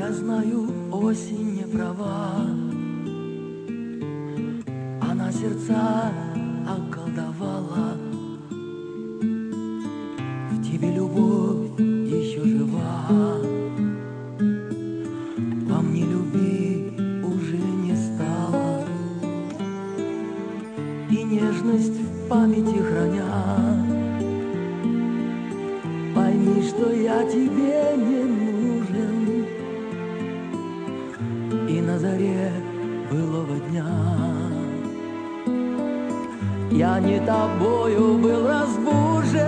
Я знаю, осень не права, она сердца околдовала. В тебе любовь еще жива, во мне любви уже не стало. И нежность в памяти храня, пойми, что я тебе не нужен. И на заре былого дня я не тобою был разбужен.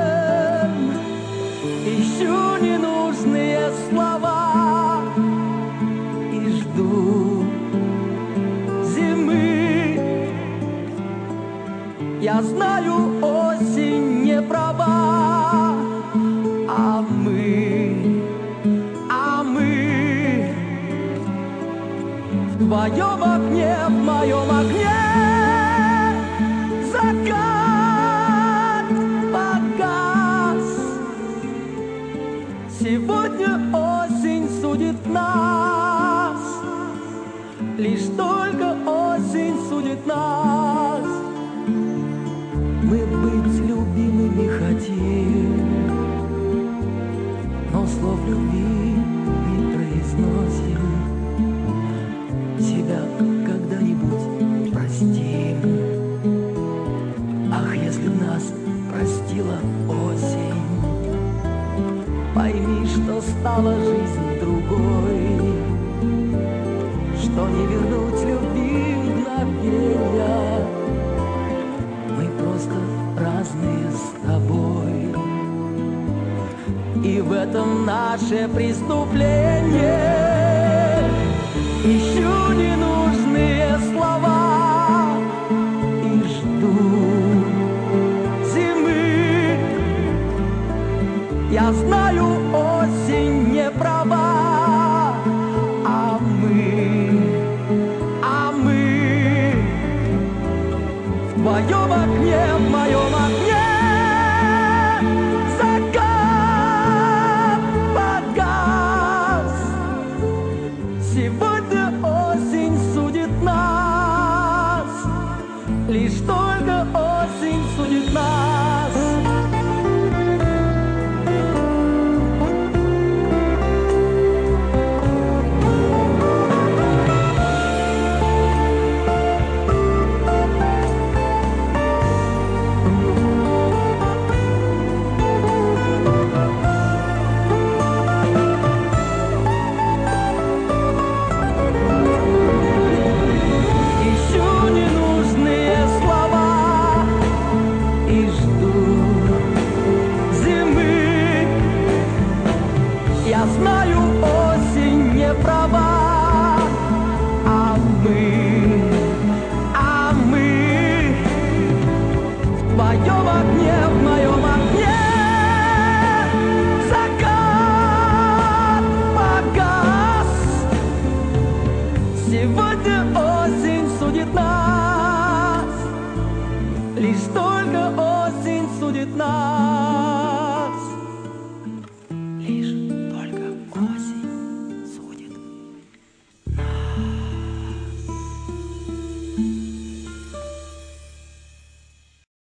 Ищу ненужные слова и жду зимы. Я знаю, осень не права, а мы в твоем окне, в моем окне. Закат погас. Сегодня осень судит нас, лишь только осень судит нас. Мы быть любимыми хотим, но слов любви не произносим. Себя когда-нибудь простим. Ах, если б нас простила осень, пойми, что стала жизнь другой, что не вернуть любви мгновенья. Мы просто разные с тобой, и в этом наше преступление. Ищу ненужные слова и жду зимы. Я знаю, осень не права, а мы в твоем окне, в моем окне. Закат погас. Сегодня осень судит нас, лишь только осень судит нас. Я знаю, осень не права, а мы